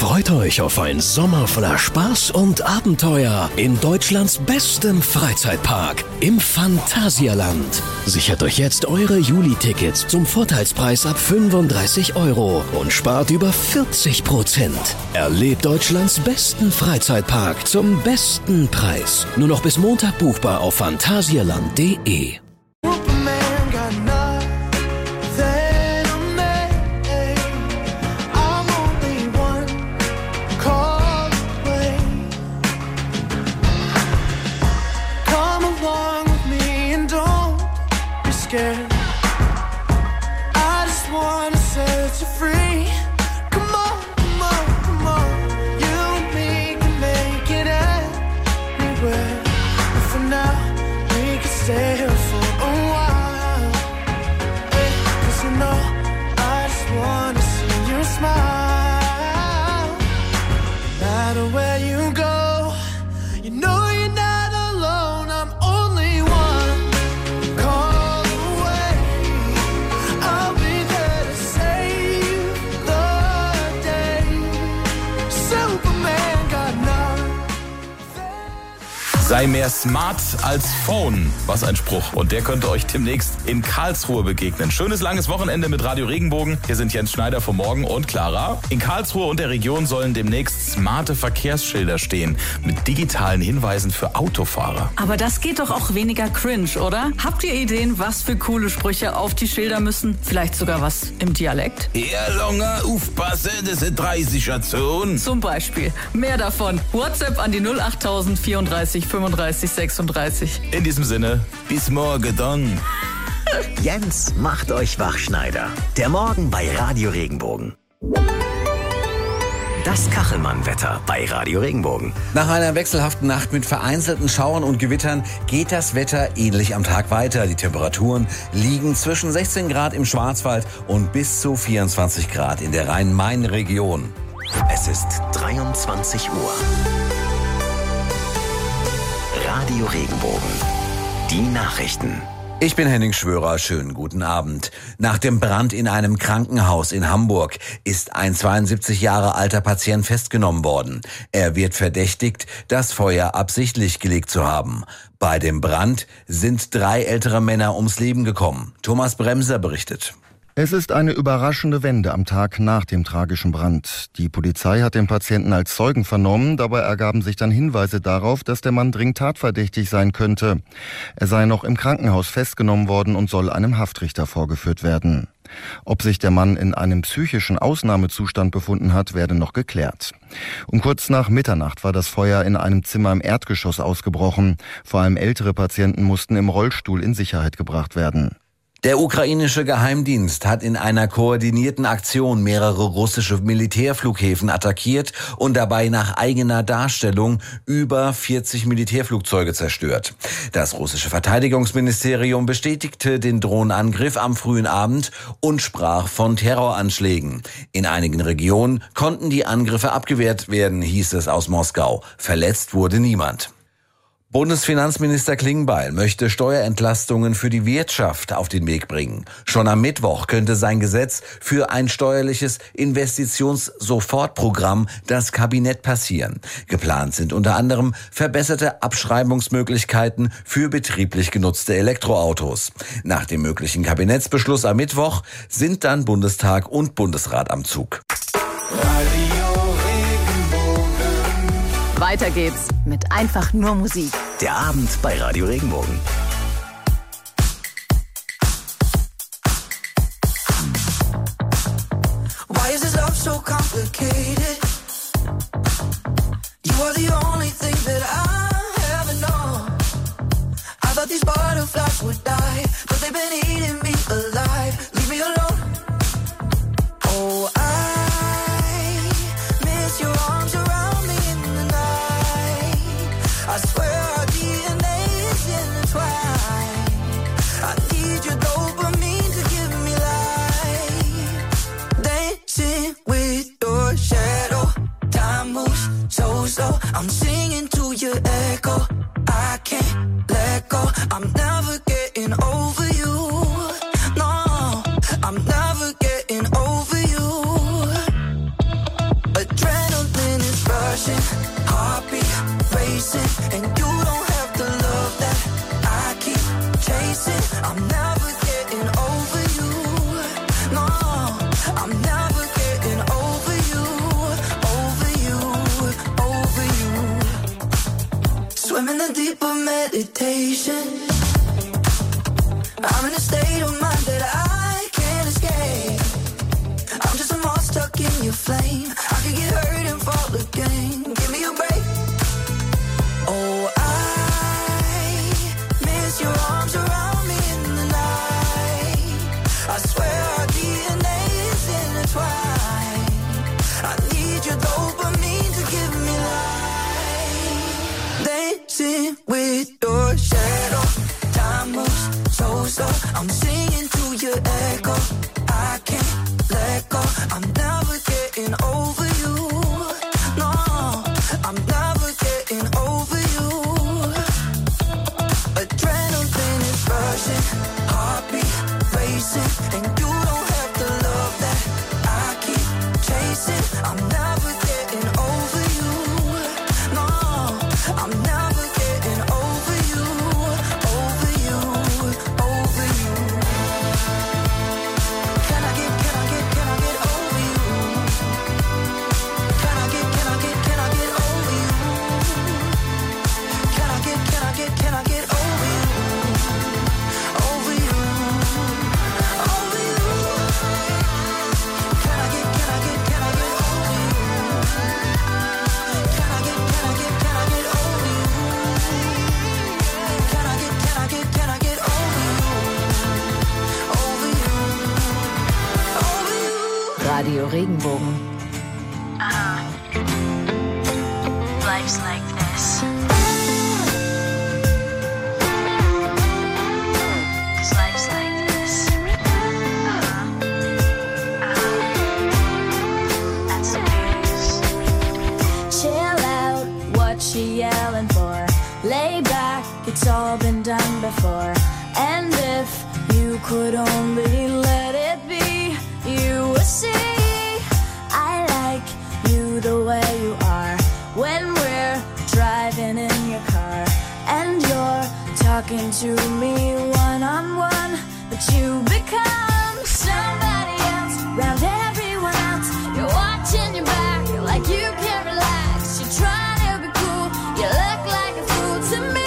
Freut euch auf einen Sommer voller Spaß und Abenteuer in Deutschlands bestem Freizeitpark, im Phantasialand. Sichert euch jetzt eure Juli-Tickets zum Vorteilspreis ab 35 € und spart über 40%. Erlebt Deutschlands besten Freizeitpark zum besten Preis. Nur noch bis Montag buchbar auf phantasialand.de. Sei mehr smart als Phone. Was ein Spruch. Und der könnte euch demnächst in Karlsruhe begegnen. Schönes langes Wochenende mit Radio Regenbogen. Hier sind Jens Schneider vom Morgen und Clara. In Karlsruhe und der Region sollen demnächst smarte Verkehrsschilder stehen. Mit digitalen Hinweisen für Autofahrer. Aber das geht doch auch weniger cringe, oder? Habt ihr Ideen, was für coole Sprüche auf die Schilder müssen? Vielleicht sogar was im Dialekt? Ja, Longer, aufpassen, das ist 30er Zone. Zum Beispiel. Mehr davon. WhatsApp an die 08000 34 35 36. In diesem Sinne, bis morgen dann. Jens macht euch wach, Schneider. Der Morgen bei Radio Regenbogen. Das Kachelmann-Wetter bei Radio Regenbogen. Nach einer wechselhaften Nacht mit vereinzelten Schauern und Gewittern geht das Wetter ähnlich am Tag weiter. Die Temperaturen liegen zwischen 16 Grad im Schwarzwald und bis zu 24 Grad in der Rhein-Main-Region. Es ist 23 Uhr. Radio Regenbogen. Die Nachrichten. Ich bin Henning Schwörer, schönen guten Abend. Nach dem Brand in einem Krankenhaus in Hamburg ist ein 72 Jahre alter Patient festgenommen worden. Er wird verdächtigt, das Feuer absichtlich gelegt zu haben. Bei dem Brand sind 3 ältere Männer ums Leben gekommen. Thomas Bremser berichtet. Es ist eine überraschende Wende am Tag nach dem tragischen Brand. Die Polizei hat den Patienten als Zeugen vernommen. Dabei ergaben sich dann Hinweise darauf, dass der Mann dringend tatverdächtig sein könnte. Er sei noch im Krankenhaus festgenommen worden und soll einem Haftrichter vorgeführt werden. Ob sich der Mann in einem psychischen Ausnahmezustand befunden hat, werde noch geklärt. Um kurz nach Mitternacht war das Feuer in einem Zimmer im Erdgeschoss ausgebrochen. Vor allem ältere Patienten mussten im Rollstuhl in Sicherheit gebracht werden. Der ukrainische Geheimdienst hat in einer koordinierten Aktion mehrere russische Militärflughäfen attackiert und dabei nach eigener Darstellung über 40 Militärflugzeuge zerstört. Das russische Verteidigungsministerium bestätigte den Drohnenangriff am frühen Abend und sprach von Terroranschlägen. In einigen Regionen konnten die Angriffe abgewehrt werden, hieß es aus Moskau. Verletzt wurde niemand. Bundesfinanzminister Klingbeil möchte Steuerentlastungen für die Wirtschaft auf den Weg bringen. Schon am Mittwoch könnte sein Gesetz für ein steuerliches Investitionssofortprogramm das Kabinett passieren. Geplant sind unter anderem verbesserte Abschreibungsmöglichkeiten für betrieblich genutzte Elektroautos. Nach dem möglichen Kabinettsbeschluss am Mittwoch sind dann Bundestag und Bundesrat am Zug. Weiter geht's mit einfach nur Musik. Der Abend bei Radio Regenbogen. Why is this love so complicated? You are the only thing that I ever know. I thought these butterflies would die, but they've been eating me alive. Leave me alone. Oh, I miss your arms around me in the night. I swear our DNA is intertwined. I need your dopamine to give me life. Dancing with your shadow. Time moves so slow. I'm singing to your echo. I can't let go. I'm never getting over you. No, I'm never getting over you. Adrenaline rushing, heartbeat racing, and you don't have to love that I keep chasing. I'm never getting over you. No, I'm never getting over you, over you, over you. Swimming in deeper meditation. I'm in a state of mind that I can't escape. I'm just a moth stuck in your flame. I could get hurt and fall again. Give me a break. Oh, I miss your arms around me in the night. I swear our DNA is intertwined. I need your dopamine to give me life. Dancing with your shadow. Time moves so slow. I'm singing to your echo. I can't let go. I'm never getting over you. No, I'm never getting over you. Adrenaline is rushing, heartbeat racing, and you don't have to love that I keep chasing. I'm never getting over you. No, I'm never getting over you, over you, over you. Can I get over you? Can I get over you? Can I get over you? Over you, over you. Can I get over you? Can I get over you? Can I get over you? Over you. Radio Regenbogen. Life's like this. 'Cause life's like this. That's the news. Chill out, what you yelling for? Lay back, it's all been done before. And if you could only let it be, you would see I like you the way you are. When we're driving in your car and you're talking to me one-on-one, but you become somebody else around everyone else. You're watching your back like you can't relax. You're trying to be cool, you look like a fool to me.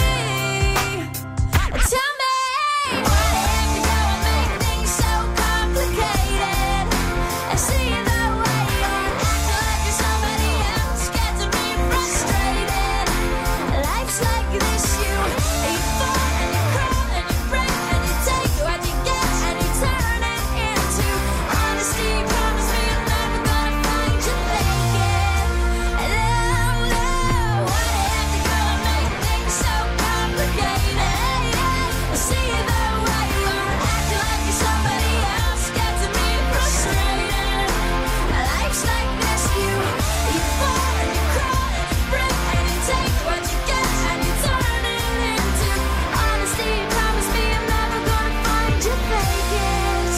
Tell me, why the heck you go and make things so complicated? And see the way you're acting like you're somebody else gets me frustrated. Life's like this, you fall and you crawl and you break and you take what you get and you turn it into honesty. Promise me I'm never gonna find you faking. And no, why the heck you go and make things so complicated? See the way you're acting like you're somebody else gets me frustrated. Life's like this, you fall and you crawl and you break and you take what you get and you turn it into honesty. Promise me I'm never gonna find you faking.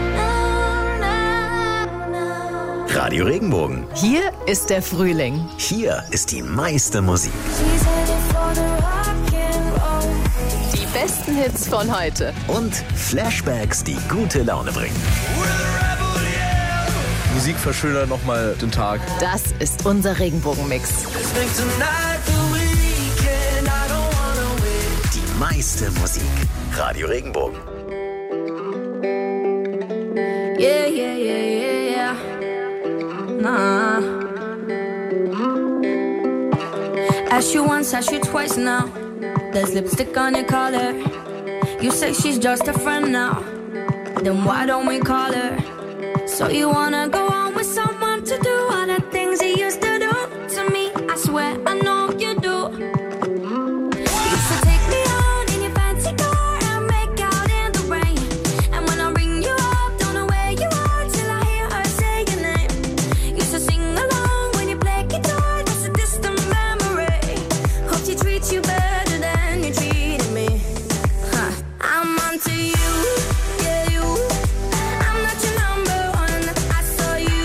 No. Radio Regenbogen. Hier ist der Frühling. Hier ist die meiste Musik. She's headed for the rock and roll. Die besten Hits von heute. Und Flashbacks, die gute Laune bringen. Musik verschönert nochmal den Tag. Das ist unser Regenbogenmix. Die meiste Musik. Radio Regenbogen. Yeah. Nah. Asked you once, asked you twice now. There's lipstick on your collar. You say she's just a friend now. Then why don't we call her? So you wanna go on with someone to do all the things he used to do to me? I swear I know you do. You used to take me out in your fancy car and make out in the rain. And when I ring you up, don't know where you are till I hear her say your name. Used to sing along when you play guitar, just a distant memory. Hope she treats you better than you treated me. I'm onto you, yeah you. I'm not your number one. I saw you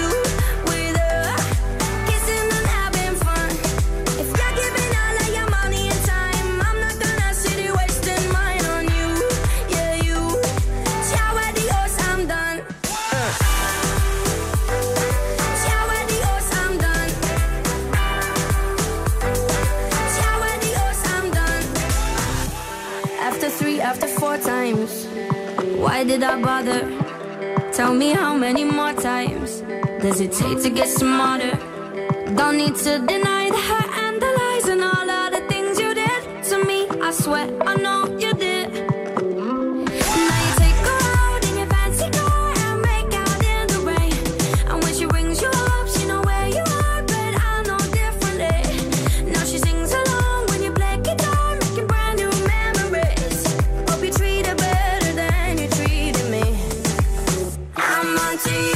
times. Why did I bother? Tell me how many more times does it take to get smarter? Don't need to deny the hurt and the lies and all of the things you did to me. I swear I know you did. Now you take her out in your fancy car and make out in the rain. And when she rings you up, she know where you are, but I know differently. Now she sings along when you play guitar, making brand new memories. Hope you treat her better than you treated me. I'm onto you.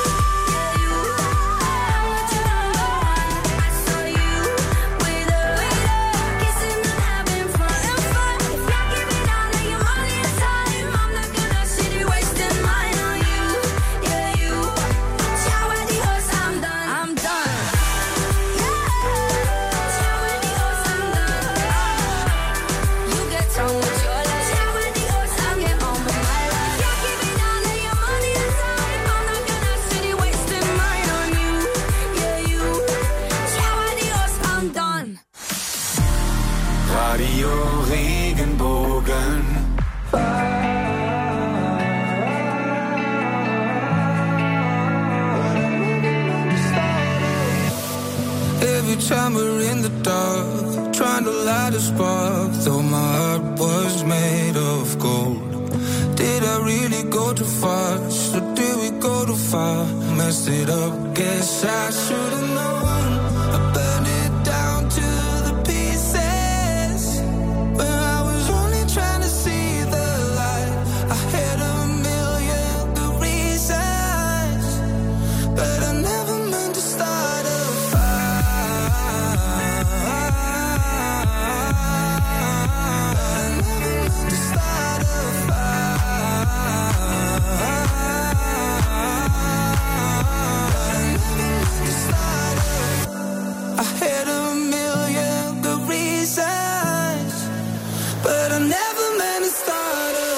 Radio Regenbogen. Every time we're in the dark, trying to light a spark, though my heart was made of gold. Did I really go too fast, or did we go too far? Messed it up, guess I should've known. I burned it down to the pieces, when I was only trying to see the light. I had a million good reasons, but I never meant to start a fire. I never meant to start a I had a million good reasons, but I never meant to start a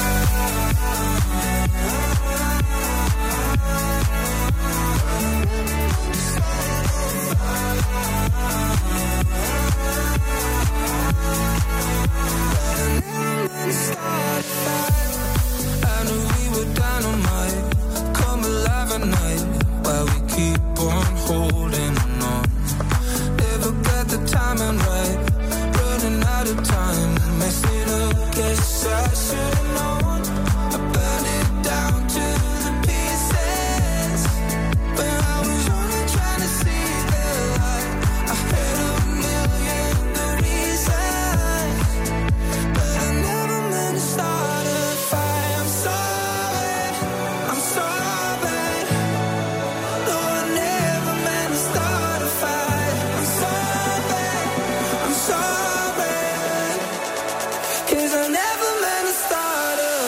I knew we were dynamite, come alive at night, while we keep on holding on. Never got the timing right, running out of time, messed it up, guess I should've known. I burned it down to the pieces, when I was only trying to see the light. I had a million good reasons, but I never meant to start a fight. I'm sorry, I'm sorry. No, I never meant to start a fight. I'm sorry, 'cause I never meant to start a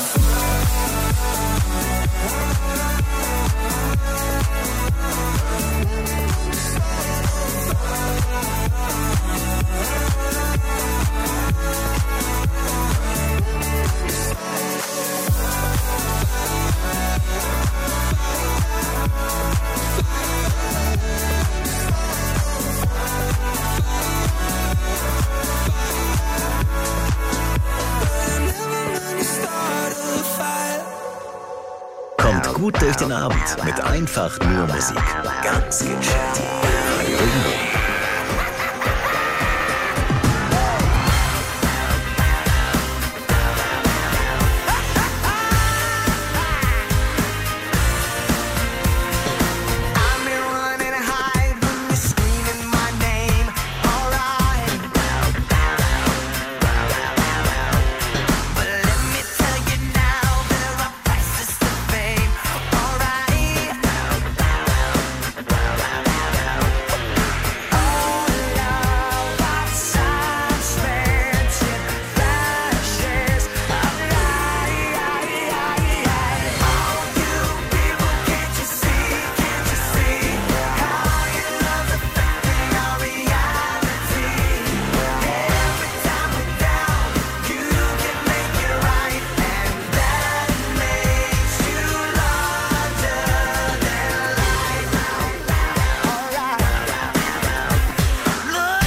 Kommt gut durch den Abend mit einfach nur Musik. Ganz gechillt. Radio Regenbogen.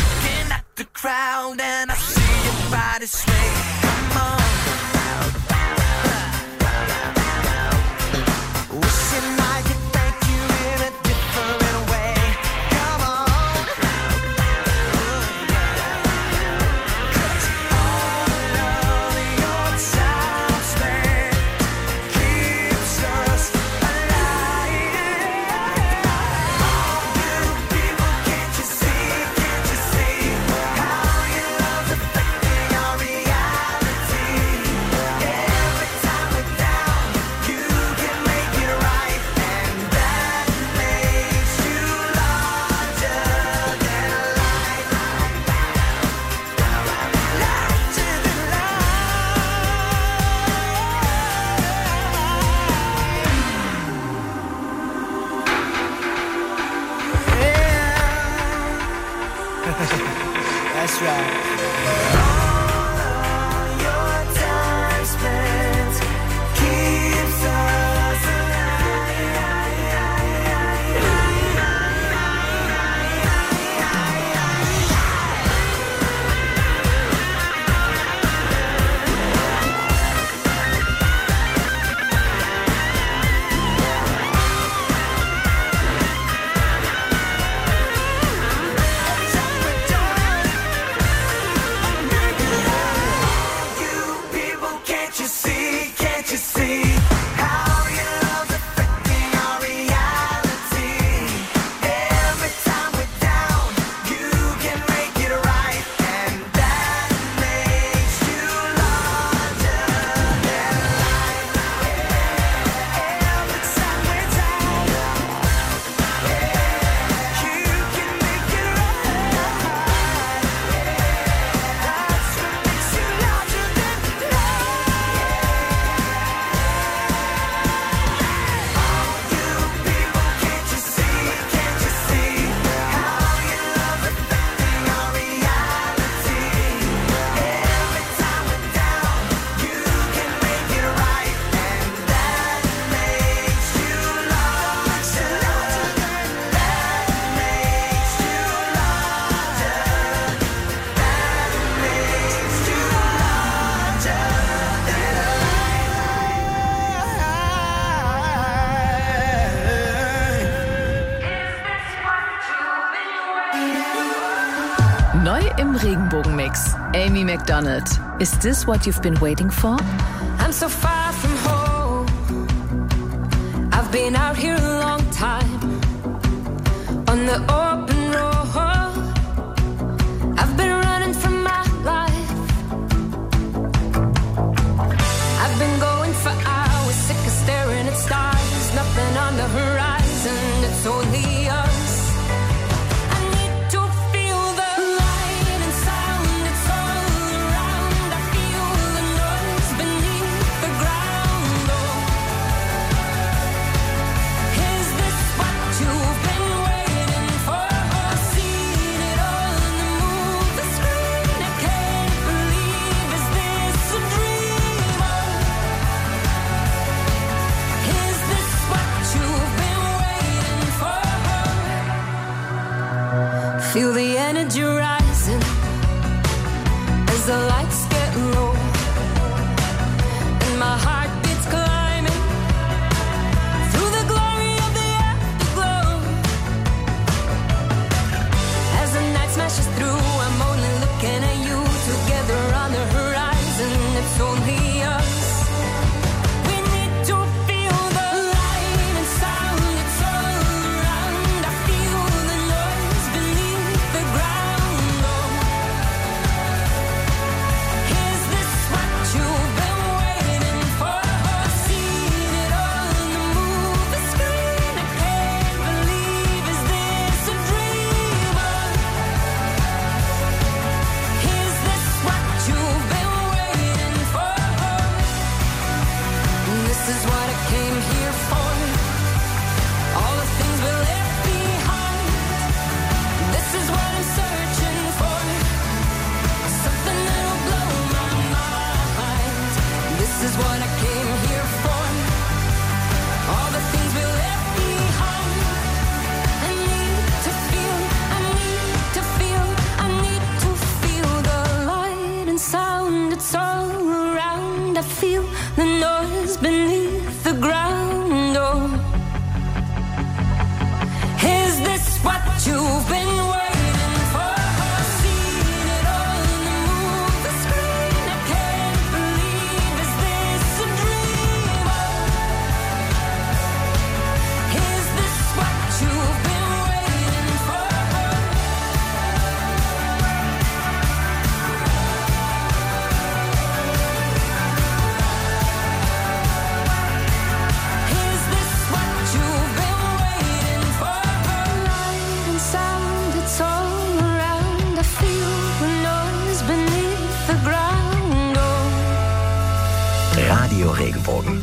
crowd and I see your body sway. Come on. That's right. Your time spent keeps us Neu im Regenbogenmix. Amy Macdonald. Is this what you've been waiting for? I'm so far from home. I've been out here a long time on the open road. I've been running from my life. I've been going for hours, sick of staring at stars. Nothing on the horizon, it's only us. Feel the energy rising as the lights get low, and my heart beats climbing through the glory of the afterglow. As the night smashes through, I'm only looking at you. Together on the horizon, it's only us. We need to feel the light and sound. It's all around. I feel the noise beneath the ground. Oh, is this what you've been waiting for? Seen it all on the movie screen. I can't believe, is this a dream? Is this what you've been waiting for? This is what I came here for. All the things we left behind. This is what I'm searching for. Something that'll blow my mind. This is what I came here for. All the things we left behind. I need to feel, I need to feel, I need to feel the light and sound. It's all around. I feel the noise beneath the ground. Oh, is this what you've been waiting for? Seen it all on the movie screen. I can't believe, is this a dream? Is this what you've been waiting for? Is this what you've been waiting for? Light and sound, it's all around. I feel the noise beneath the ground. Oh. Radio Regenbogen.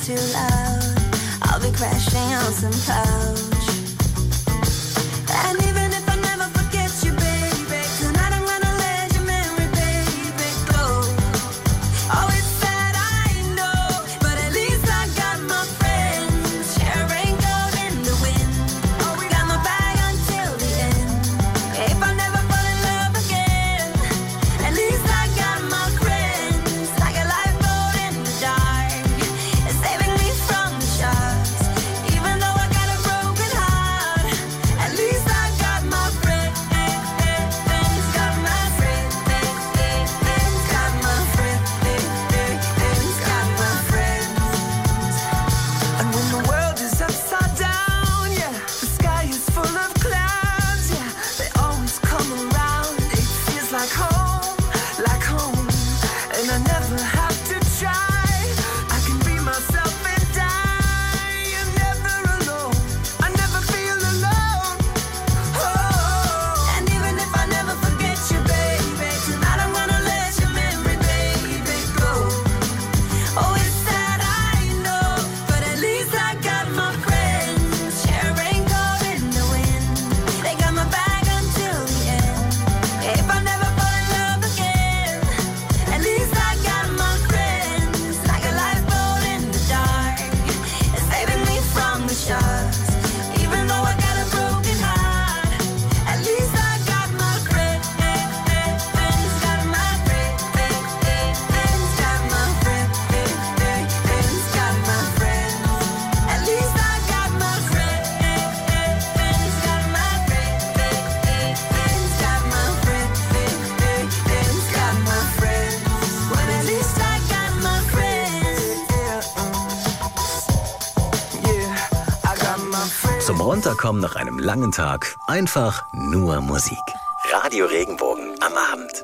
too loud, I'll be crashing on some couch. And even if I never forget you, baby, tonight I'm gonna let your memory, baby, go. Oh, it's sad, I know, but at least I got my friends. Share a raincoat in the wind. Oh, we got my bag until the end. If I never fall in love again, at least I got my friends. Like a lifeboat in the dark, it's saving me from the sharks. Even though I got a broken heart, at least I got my friends. Got my friends. Got my friends. Got my friends. And when the world is upside down, yeah, the sky is full of clouds, yeah, they always come around. It feels like home, and I never have to try. I can be myself and die. You're never alone. I never feel alone. Oh, and even if I never forget you, baby, tonight I'm gonna let your memory, baby, go. Oh, it's sad, I know, but at least I got my friends. Share a raincoat in the wind. They got my bag until the end. If I never fall in love again, at least I got my friends. Like a lifeboat in the dark, it's saving me from the sharks. Even though I got a broken heart, at least I got my friends. Got my friends. Got my friends. Got my friends. At least I got my friends. Got my friends. Got my friends. Got my friends. Well, at least I got my friends. Yeah, I got my friends. Zum Runterkommen nach einem langen Tag einfach nur Musik. Radio Regenbogen am Abend.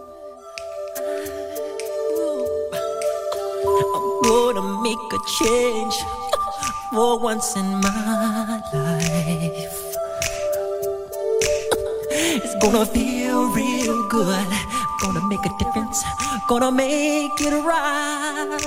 Gonna make a change for once in my life. It's gonna feel real good. Gonna make a difference. Gonna make it right.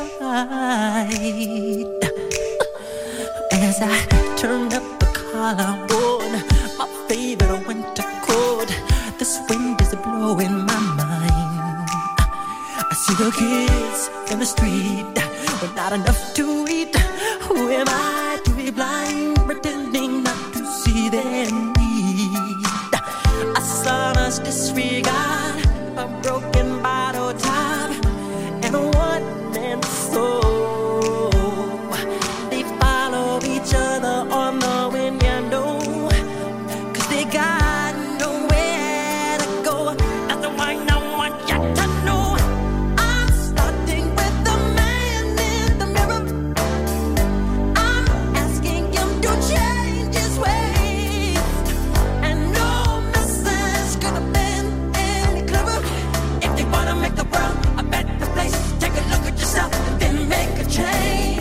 As I turn up the collar on my favorite winter coat, this wind is blowing my mind. I see the kids in the street with not enough to eat. Who am I to be blind, pretending not to see their need? A son's disregard, a broken bottle top, and a one-man soul. They follow each other on the wind, you know, 'cause they got nowhere to go. That's why I want you to know I'm starting with the man in the mirror. I'm asking him to change his ways, and no message could have been any clearer. If they wanna make the world a better place, take a look at yourself and then make a change.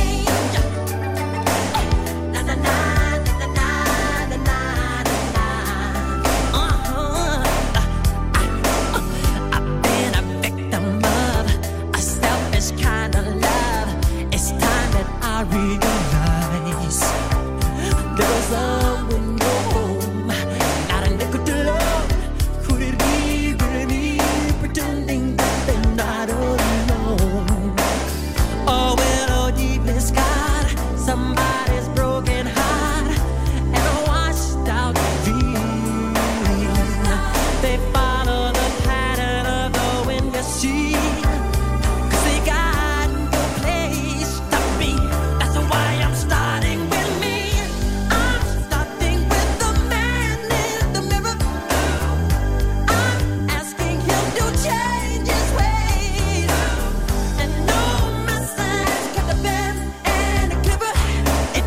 Na na na na na na na na. I've been a victim of a selfish kind of love. It's time that I realize there's someone no home, not a nickel to love. Could it be really me pretending that they're not alone? Oh, well, oh, deep is God, somebody's broken heart and a washed out dream. They follow the pattern of the wind, you see, 'cause they got no place to be. That's why I'm starting with me. I'm starting with the man in the mirror. I'm asking him to change his ways, and no message could have been any clearer.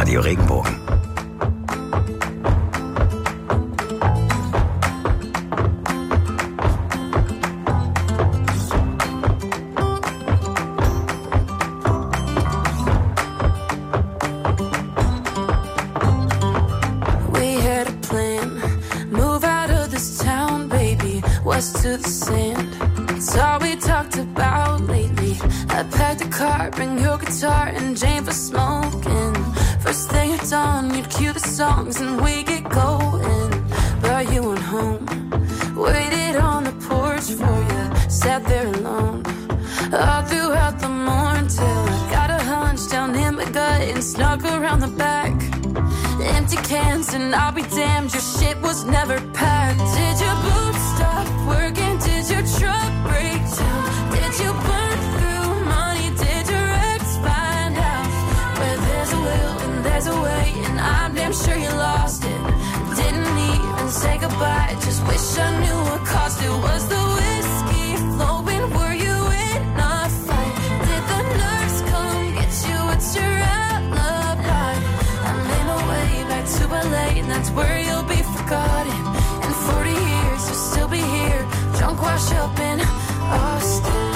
Radio Regenbogen. We had a plan, move out of this town, baby, west to the sand. It's all we talked about lately. I packed a car, bring your guitar and Jane for smoking. First thing at dawn, you'd cue the songs and we get going. But you went home, waited on the porch for you, sat there alone. All throughout the morning till I got a hunch down in my gut and snuck around the back. Empty cans and I'll be damned, your shit was never packed. Did your boots stop working? Did your truck break down? Did you burn through money? Did your ex find out? Where there's a will and there's a way, and I'm damn sure you lost it. Didn't even say goodbye, just wish I knew what cost it. Was the whiskey flowing? Were you in a fight? Did the nurse come get you? It's your alibi. I made my way back to LA, and that's where you'll be forgotten. In 40 years, you'll still be here, drunk, washed up in Austin.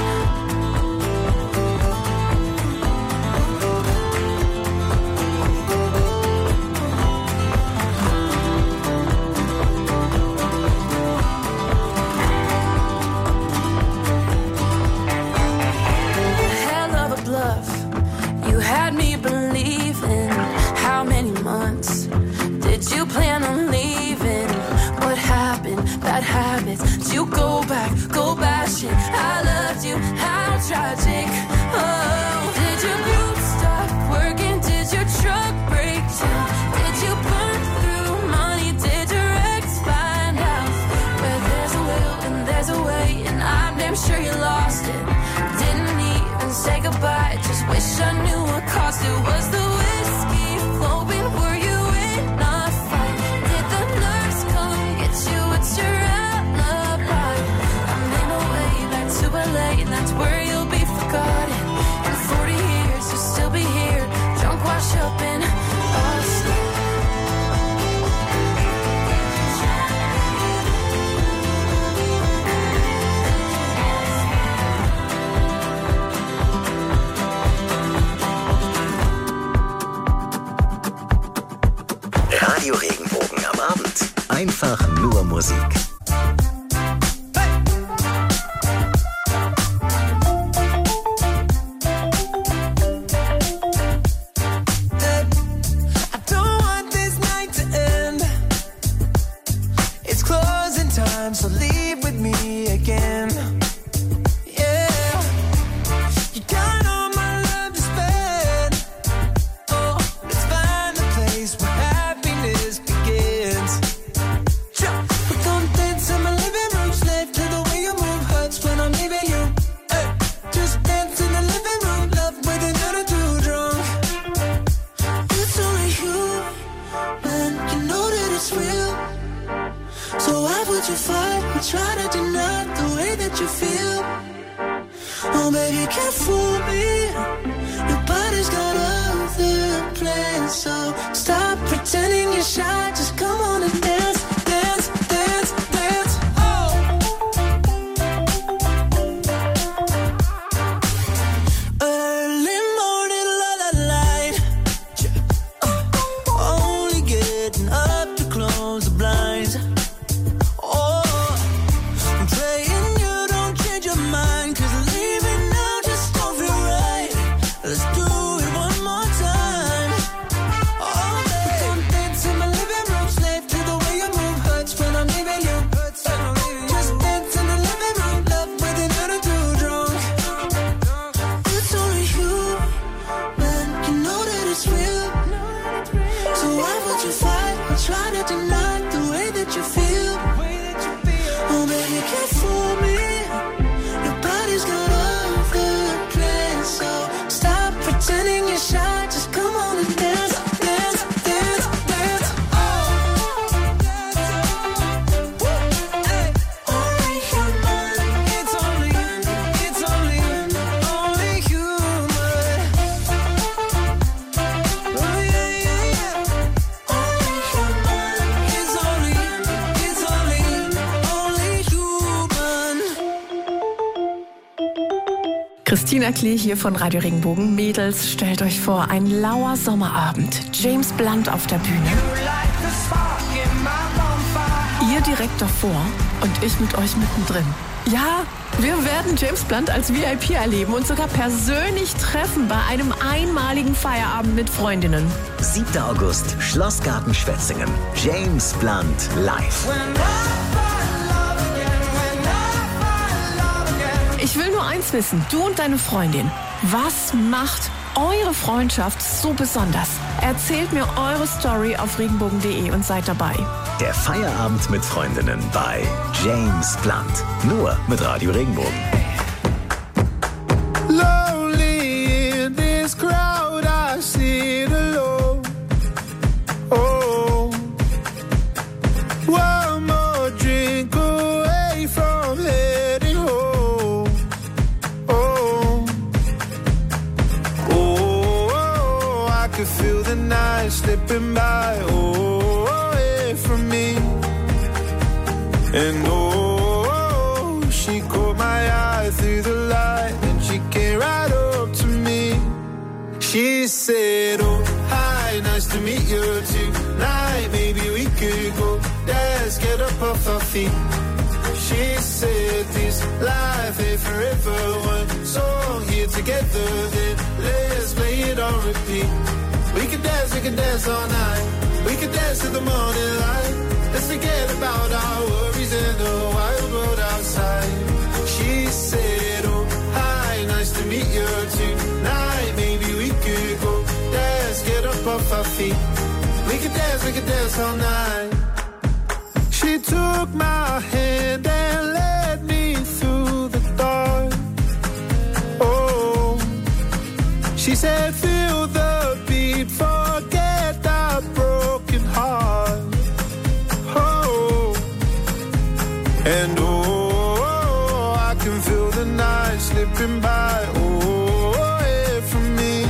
Hell of a bluff, you had me believing. How many months did you plan on leaving? What happened? Bad habits. Did you go back, go bashing? I loved you, how tragic. Oh, did your boots stop working? Did your truck break down? Did you burn through money? Did your ex find out? Where there's a will and there's a way, and I'm damn sure you lost it. Didn't even say goodbye, just wish I knew what cost it. Was the whiskey flowing? Were you in a fight? Did the nurse come get you? It's your alibi. I made my way back to LA, and that's where you'll be forgotten. In 40 years, you'll still be here, drunk, washed up in Austin. Radio Regenbogen am Abend. Einfach nur Musik. I don't want this night to end. It's closing time, so leave with me again. Yeah, you got all my love to spend. Oh, let's find a place where happiness begins. We're gonna dance in my living room, slave to the way you move, hurts when I'm leaving you. Hey, just dance in the living room, love with another too drunk. It's only you, man, you know that it's real. So why would you fight and try to deny the way that you feel? Oh baby, you can't fool me. Your body's got other plans, so stop pretending you're shy. Just come on and dance, dance, dance, dance. Oh. Early morning, la la light. Only getting up to close the blinds. Oh, I'm praying you don't change your mind, 'cause leaving now just don't feel right. Let's do it one more time. Oh, babe, come dance in my living room, Christina Klee hier von Radio Regenbogen. Mädels, stellt euch vor, ein lauer Sommerabend. James Blunt auf der Bühne. Ihr direkt davor und ich mit euch mittendrin. Ja, wir werden James Blunt als VIP erleben und sogar persönlich treffen bei einem einmaligen Feierabend mit Freundinnen. 7. August, Schlossgarten Schwetzingen. James Blunt live. Ich will nur eins wissen, du und deine Freundin. Was macht eure Freundschaft so besonders? Erzählt mir eure Story auf regenbogen.de und seid dabei. Der Feierabend mit Freundinnen bei James Blunt. Nur mit Radio Regenbogen. Lonely in this crowd, I sit alone. Oh, one more drink away from heading home. Oh, oh, I could feel the night slipping by. Oh, away from me. And oh, she caught my eye through the light and she came right up to me. She said, oh, hi, nice to meet you tonight. Maybe we could go dance, get up off our feet. She said, this life ain't forever. One song here together, then let's play it on repeat. We can dance all night. We can dance to the morning light. Let's forget about our worries and the wild world outside. She said, oh, hi, nice to meet you tonight. Maybe we could go dance, get up off our feet. We can dance all night. She took my hand and led me through the dark. Oh, she said, feel the beat, forget our broken heart. Oh, and oh, I can feel the night slipping by. Oh, away from me.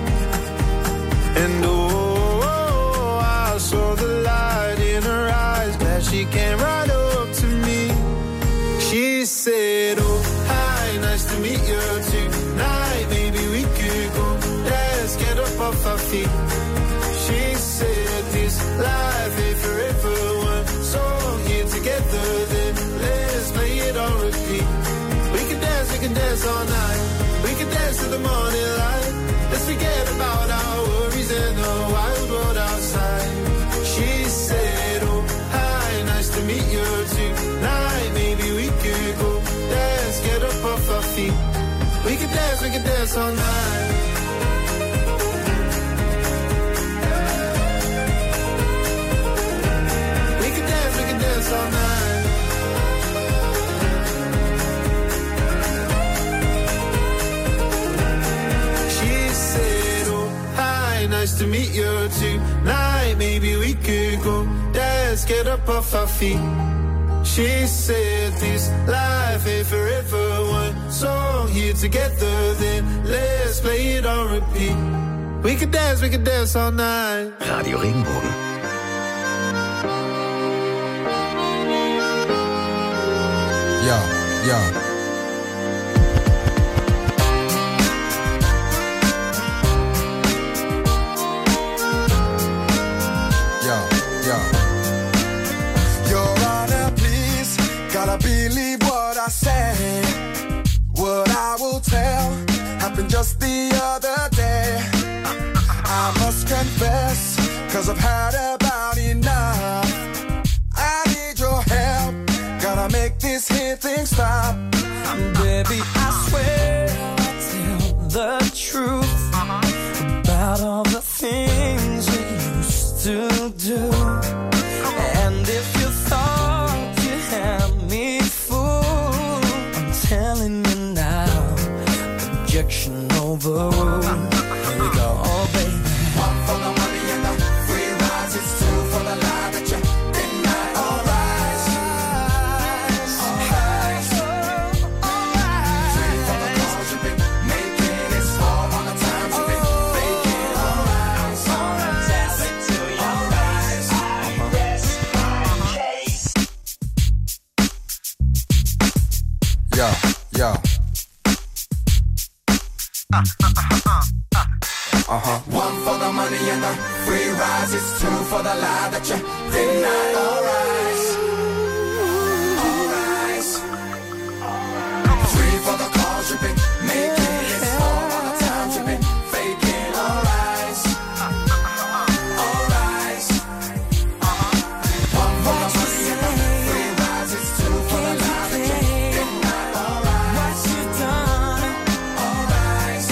And oh, I saw the light in her eyes. Glad she came right up to me. She said, oh, hi, nice to meet you tonight. Maybe we could go dance, get up off our feet. She said, this life ain't forever. One song here together, then let's play it on repeat. We can dance all night. We can dance to the morning light. Let's forget about our worries and the wild world outside. She said, oh, hi, nice to meet you tonight. Maybe we could go dance, get up off our feet. We can dance all night. We can dance all night. She said, oh, hi, nice to meet you tonight. Maybe we could go dance, get up off our feet. She said, this life ain't forever. One song here together, then let's play it on repeat. We can dance all night. Radio Regenbogen. Ja. Your Honor, please, gotta believe what I say. What I will tell happened just the other day. I must confess, 'cause I've had about enough. I need your help, gotta make this here thing stop. Baby, I swear I'll tell the truth about all the things we used to do. And if you thought you had me fooled, I'm telling you now, objection overruled. Here we go, oh baby. One for the money and the free rides, it's two for the lie that you deny. All right, three for the calls you've been making, it's four on the times you've been faking. All right, tell it to your eyes. Rest my case. Ja. One for the money and the free rise. It's two for the lie that you deny. All rise. Three for the calls you've been making. It's four all the times you've been faking. All rise. All rise. One for the money and the free rise. It's two for the lie that you deny. All rise. What you done? All rise.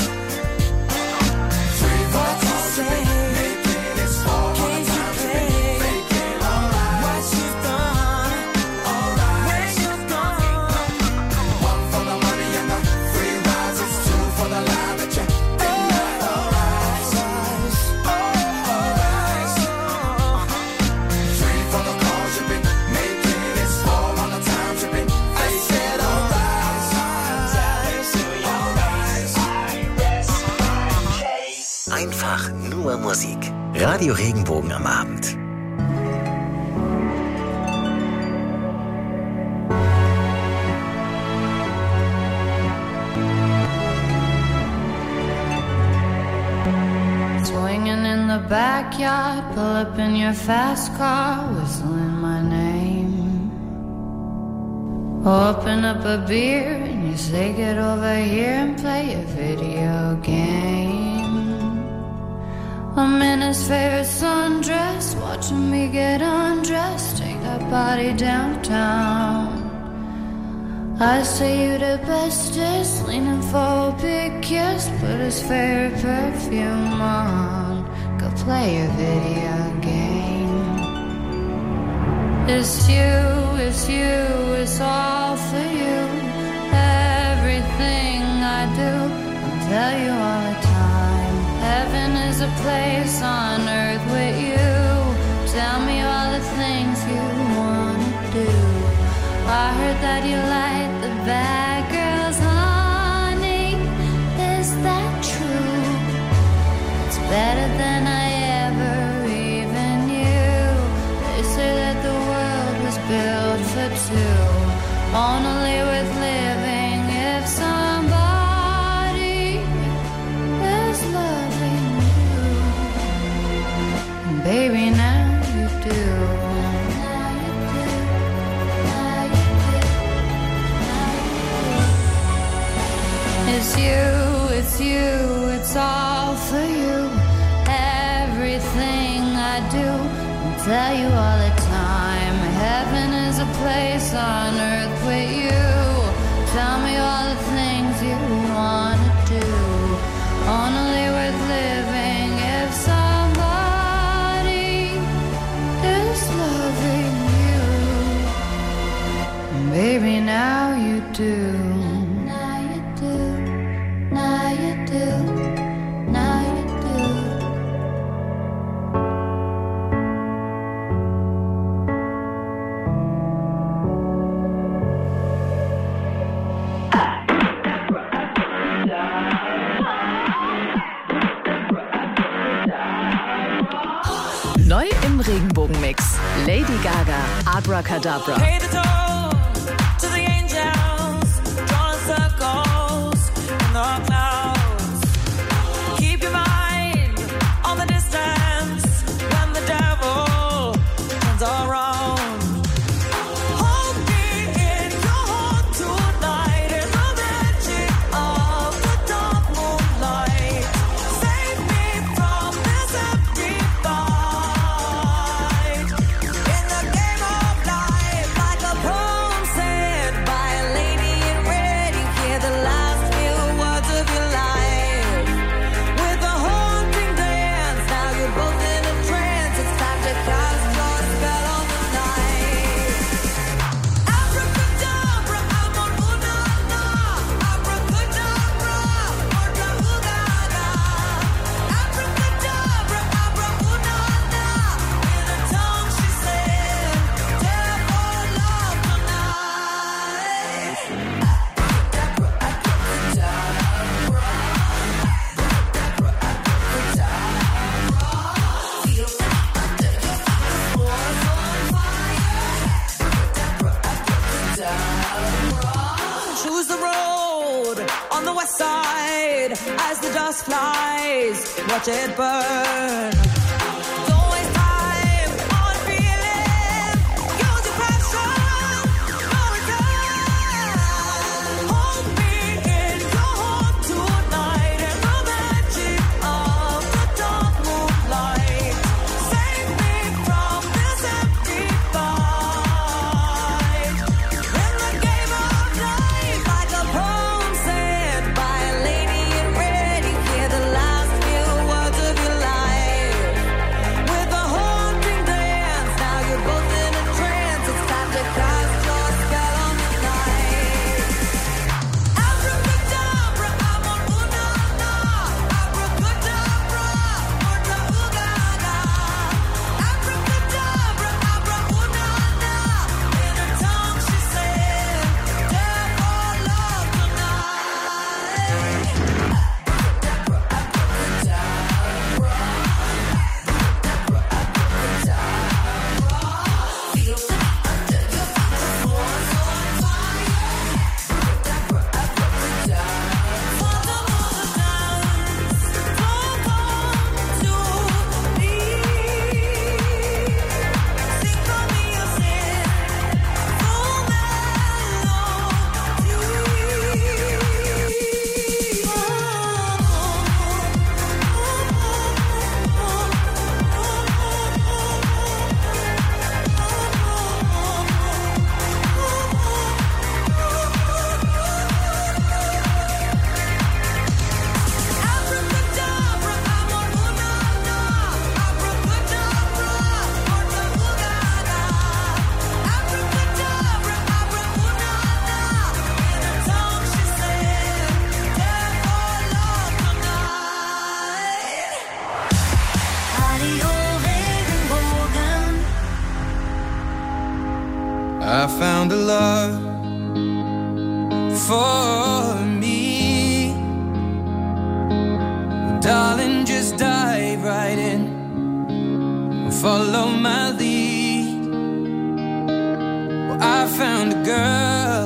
Three for the calls you've been making. It's four all the times you've been faking. All rise. What you done? All rise. Where you gone? One for the money and the free rise. It's two for the lie that you deny. All rise. All rise. Three for the calls you've been making. It's four all the times you've been faking. All rise. Einfach nur Musik. Radio Regenbogen am Abend. Swinging in the backyard, pull up in your fast car, whistling my name. Open up a beer and you say get over here and play a video game. I'm in his favorite sundress, watching me get undressed, take that body downtown. I say you the bestest, leaning for a big kiss, put his favorite perfume on, go play your video game. It's you, it's all for you. Everything I do, I'll tell you all the time. Heaven is a place on earth with you. Tell me all the things you wanna do. I heard that you like the bad girls, honey. Is that true? It's better than I ever even knew. They say that the world was built for two, only worth living if somebody is loving you. And baby, now you do. It's you, it's all for you. Everything I do, I'll tell you all the time. Heaven is a place on earth with you. Tell me all the things you wanna do. Only worth living if somebody is loving you. And baby, now you do. Now you do, now you do. Neu im Regenbogenmix. Lady Gaga, Abracadabra. Pay the toll to the angels, drawing circles in the clouds. Keep your mind on the distance when the devil turns around. Hold me in your heart tonight in the magic of the dark moonlight. Save me from this empty fight. In the game of life, like a poem said by a lady in red, you hear the last few words of your inside as the dust flies. Watch it burn. Don't waste time on feeling. Use your passion. No return. Hold me in your heart tonight in the magic of the dark moonlight. Save me from this empty fight. In the game of life, like a poem said by a lady in red, you hear the last few words of your life. With a haunting glance, now you're both in a trance. It's time to cast your spell on the night. Abracadabra, amor una na. Abracadabra, orta ugaga. Abracadabra, abra una na. In her tongue she said, "Death or love tonight." I found a love for me. Darling, just dive right in and follow my lead. Well, I found a girl,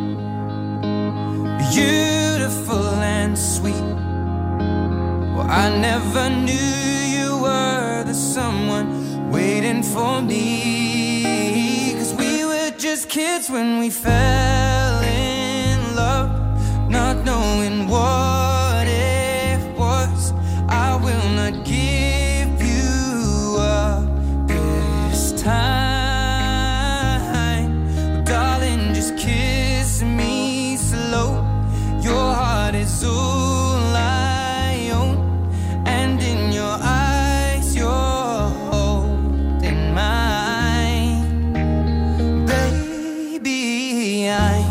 beautiful and sweet. Well, I never knew you were the someone waiting for me. 'Cause we were just kids when we fell in love, not knowing what it was. I will not give you up this time. Darling, just kiss me slow. Your heart is all I own, and in your eyes you're holding mine. Baby, I'm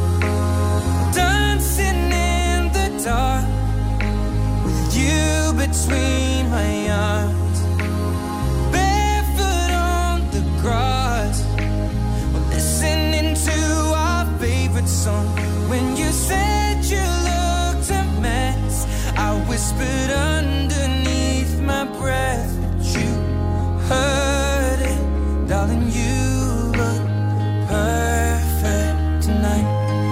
dancing in the dark with you between my arms, barefoot on the grass. We're listening to our favorite song. When you said you looked a mess, I whispered underneath my breath, but you heard it. Darling, you look perfect tonight.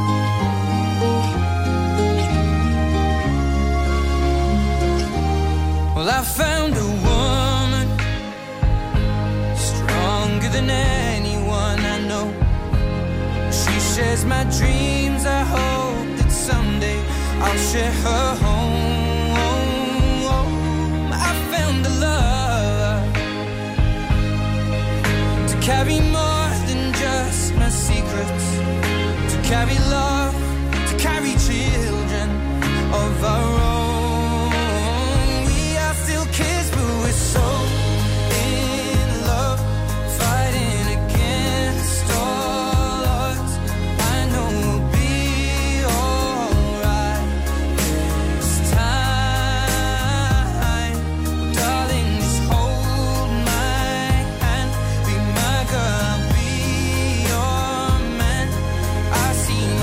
Well, I found a woman stronger than anyone I know. She shares my dreams. I hope that someday I'll share her home. I found a love to carry more than just my secrets, to carry love, to carry children of our own. We are still kids, but we're so in love, fighting against all odds. I know we'll be alright this time. Darling, just hold my hand, be my girl, I'll be your man. I see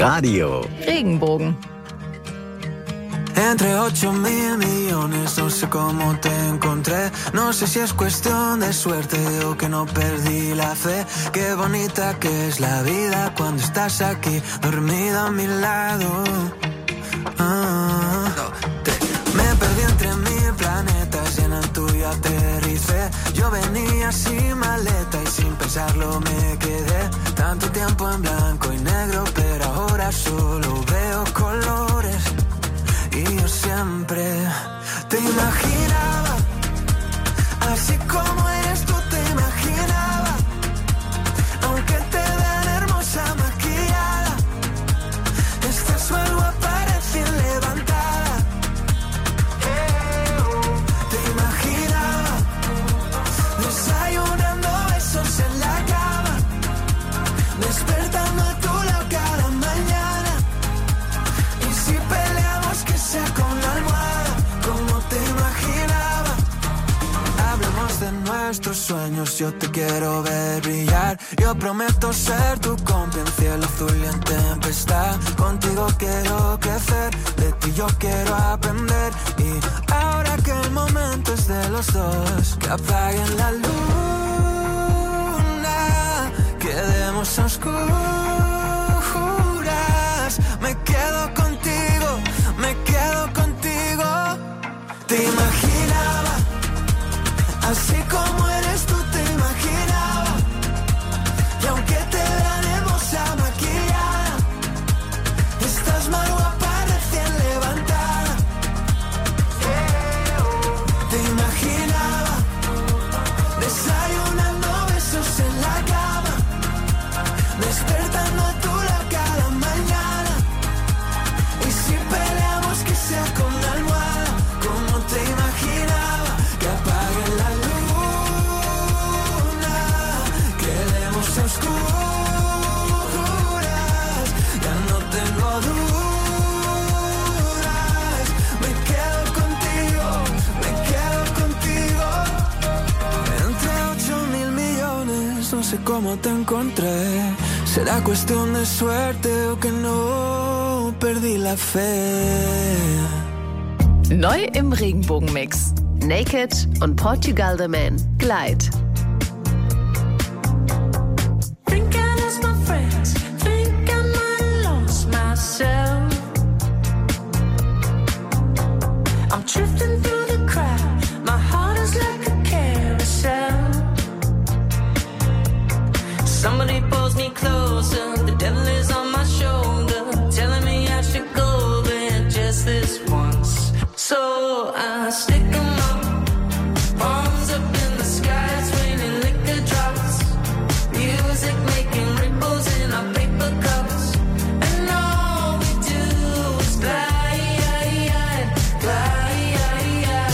Radio Regenbogen. Entre 8.000 millones, no sé cómo te encontré. No sé si es cuestión de suerte o que no perdí la fe. Qué bonita que es la vida cuando estás aquí, dormida a mi lado. Me perdí entre 1000 planetas y en el tuyo aterricé. Yo venía sin maleta y sin pensarlo me quedé. Tanto tiempo en blanco y negro, pero ahora solo veo colores. Y yo siempre te imaginaba, así como eres tú te imaginaba. Aunque te vean hermosa maquillada, estás mal guapa recién levantada. Te imaginaba desayunando besos en la cama, despertando a tu lado cada mañana. Y si peleamos que sea con la almohada, como te imaginaba. Hablemos de nuestros sueños, yo te quiero ver brillar. Yo prometo ser tu cómplice en cielo azul y en tempestad. Contigo quiero crecer, de ti yo quiero aprender. Y ahora que el momento es de los dos, que apaguen la luna, quedemos a oscuras. Me quedo contigo, me quedo contigo. Te imaginaba, así como eres tú te imaginaba. Y aunque te vean hermosa maquillada, estás más guapa recién levantada. Te imaginaba desayunando besos en la cama, despertando a tu lado cada mañana. Y si peleamos que sea con la almohada, como te imaginaba. Que apaguen la luna, quedemos a oscuras. Ya no tengo dudas, me quedo contigo, me quedo contigo. Entre 8.000 millones, no sé cómo te encontré. Será cuestión de suerte o que no perdí la fe. Neu im Regenbogenmix. Naked und Portugal the Man. Glide. Think I lost my friends, think I might have lost myself. I'm drifting through the crowd, my heart is like a carousel. Somebody pulls me closer, the devil is on my shoulder, telling me I should go there just this once. So I stick 'em up, palms up in the sky, it's raining liquor drops, music making ripples in our paper cups, and all we do is glide, glide.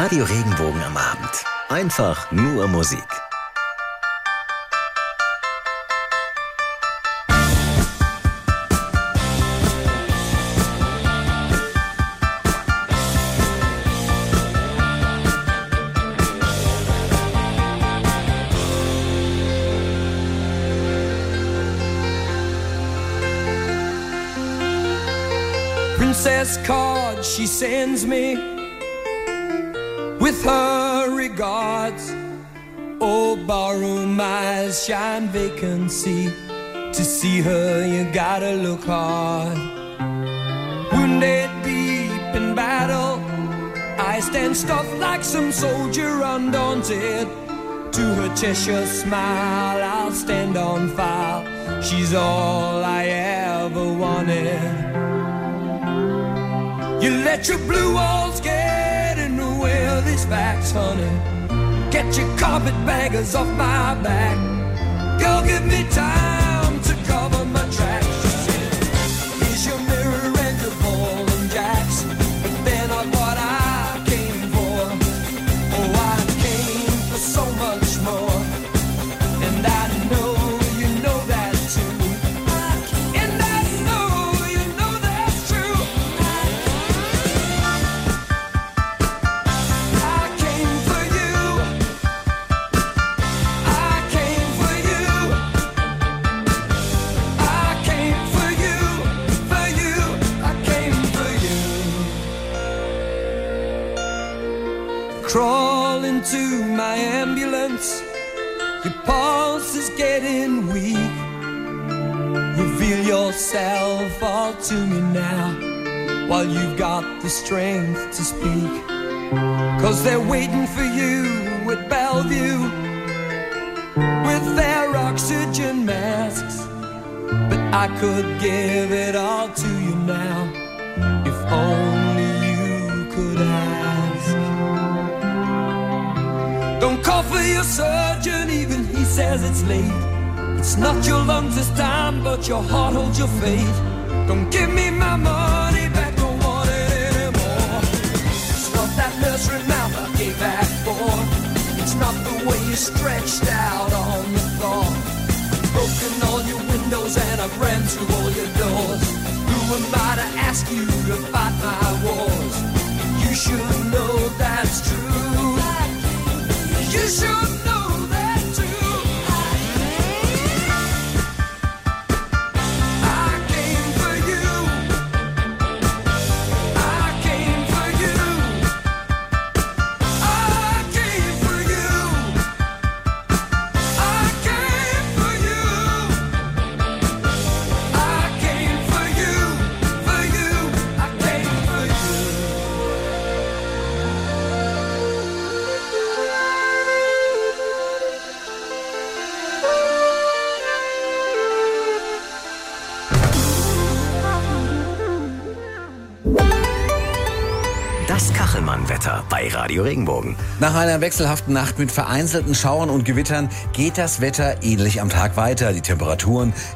Radio Regenbogen am Abend. Einfach nur Musik. Princess card she sends me with her regards. Oh, barroom eyes shine vacancy. To see her you gotta look hard. Wounded deep in battle, I stand stuffed like some soldier undaunted. To her Cheshire smile I'll stand on file. She's all I ever wanted. You let your blue walls get in the way of these facts, honey. Get your carpetbaggers off my back. Girl, give me time to cover my tracks. She said, here's your mirror and your ball and jacks. But then I what I came for. Oh, I came for so much more. And I know you know that too. And I know you know that's true. I came for you. I came for you. I came for you. For you. I came for you. Crawl into my ambulance. Your pulse is getting weak. Reveal yourself all to me now, while you've got the strength to speak. 'Cause they're waiting for you at Bellevue with their oxygen masks. But I could give it all to you now, if only you could ask. Don't call for your surgeon, even he says it's late. It's not your lungs this time, but your heart holds your fate. Don't give me my money back, don't want it anymore. It's not that nursery mouth I gave back for. It's not the way you stretched out on the floor. Broken all your windows and I've ran through all your doors. Who am I to ask you to fight my wars? You should know that's true. You should know that too. I came for you. I came for you. I came for you. I came for you. I came for you. For you. I came for you. Das Kachelmann-Wetter bei Radio Regenbogen. Nach einer wechselhaften Nacht mit vereinzelten Schauern und Gewittern geht das Wetter ähnlich am Tag weiter. Die Temperaturen